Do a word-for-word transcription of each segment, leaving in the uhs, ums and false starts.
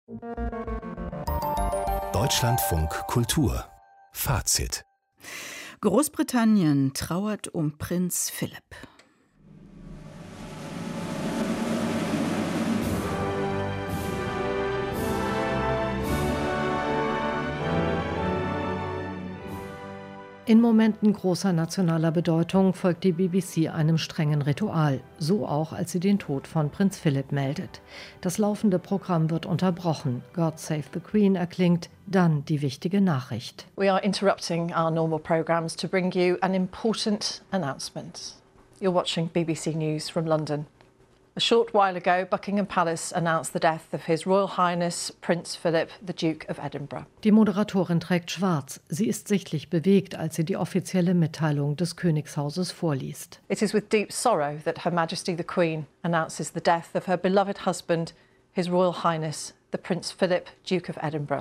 Deutschlandfunk Kultur Fazit. Großbritannien trauert um Prinz Philipp. In Momenten großer nationaler Bedeutung folgt die B B C einem strengen Ritual, so auch als sie den Tod von Prinz Philipp meldet. Das laufende Programm wird unterbrochen. God Save the Queen erklingt, dann die wichtige Nachricht. We are interrupting our normal programs to bring you an important announcement. You're watching B B C News from London. A short while ago, Buckingham Palace announced the death of His Royal Highness Prince Philip, the Duke of Edinburgh. Die Moderatorin trägt schwarz. Sie ist sichtlich bewegt, als sie die offizielle Mitteilung des Königshauses vorliest. It is with deep sorrow that Her Majesty the Queen announces the death of her beloved husband, His Royal Highness the Prince Philip, Duke of Edinburgh.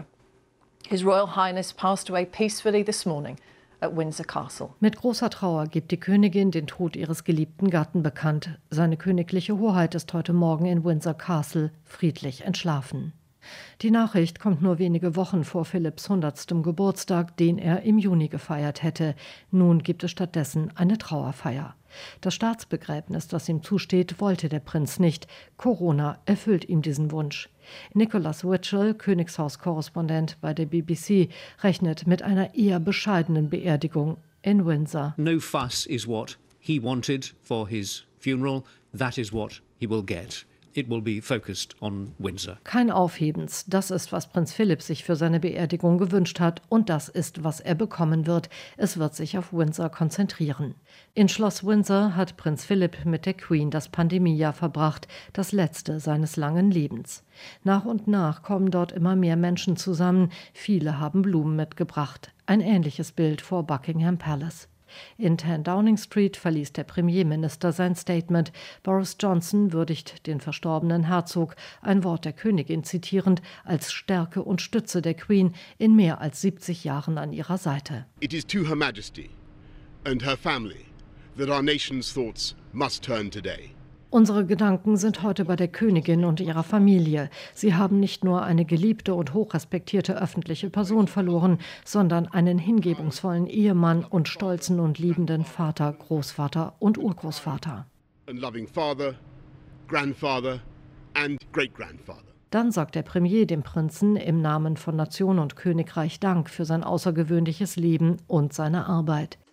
His Royal Highness passed away peacefully this morning at Windsor Castle. Mit großer Trauer gibt die Königin den Tod ihres geliebten Gatten bekannt. Seine königliche Hoheit ist heute Morgen in Windsor Castle friedlich entschlafen. Die Nachricht kommt nur wenige Wochen vor Philipps hundertstem Geburtstag, den er im Juni gefeiert hätte. Nun gibt es stattdessen eine Trauerfeier. Das Staatsbegräbnis, das ihm zusteht, wollte der Prinz nicht. Corona erfüllt ihm diesen Wunsch. Nicholas Witchell, Königshaus-Korrespondent bei der B B C, rechnet mit einer eher bescheidenen Beerdigung in Windsor. No fuss is what he wanted for his funeral. That is what he will get. It will be focused on Windsor. Kein Aufhebens. Das ist, was Prinz Philipp sich für seine Beerdigung gewünscht hat. Und das ist, was er bekommen wird. Es wird sich auf Windsor konzentrieren. In Schloss Windsor hat Prinz Philipp mit der Queen das Pandemiejahr verbracht, das letzte seines langen Lebens. Nach und nach kommen dort immer mehr Menschen zusammen. Viele haben Blumen mitgebracht. Ein ähnliches Bild vor Buckingham Palace. In zehn Downing Street verließ der Premierminister sein Statement. Boris Johnson würdigt den verstorbenen Herzog, ein Wort der Königin zitierend, als Stärke und Stütze der Queen in mehr als siebzig Jahren an ihrer Seite. It is to Her Majesty and her family that our nation's thoughts must turn today. Unsere Gedanken sind heute bei der Königin und ihrer Familie. Sie haben nicht nur eine geliebte und hochrespektierte öffentliche Person verloren, sondern einen hingebungsvollen Ehemann und stolzen und liebenden Vater, Großvater und Urgroßvater. A loving father, grandfather and great-grandfather. Dann sagt der Premier dem Prinzen im Namen von Nation und Königreich Dank für sein außergewöhnliches Leben und seine Arbeit.